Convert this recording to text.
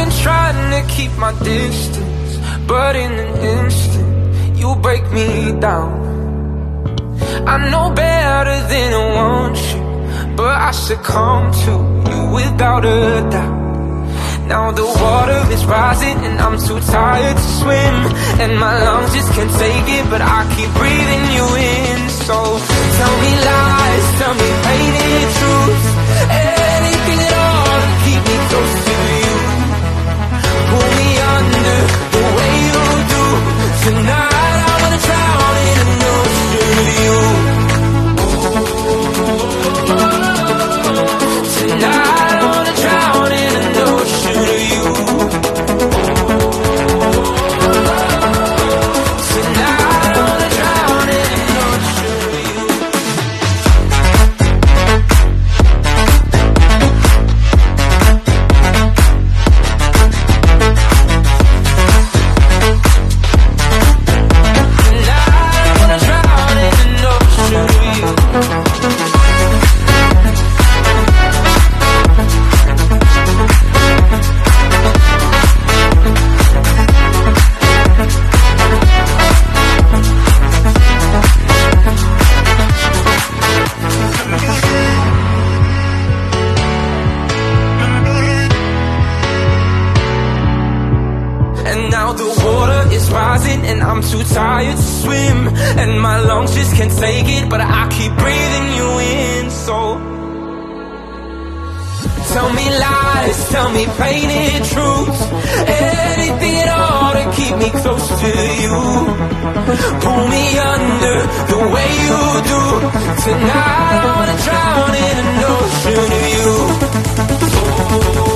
been trying to keep my distance, but in an instant you break me down. I know better than I want you, but I succumb to you without a doubt. Now the water is rising and I'm too tired to swim, and my lungs just can't take it, but I keep breathing you in. So tell me lies, tell me painted truth, anything at all to keep me close to you. Pull me under the way you do. Tonight I wanna drown in an ocean of you. Tonight I wanna drown in an ocean of you. Tonight I wanna drown in an ocean of you. And I'm too tired to swim, and my lungs just can't take it, but I keep breathing you in. So tell me lies, tell me painted truth, anything at all to keep me close to you. Pull me under the way you do. Tonight I wanna drown in an ocean of you.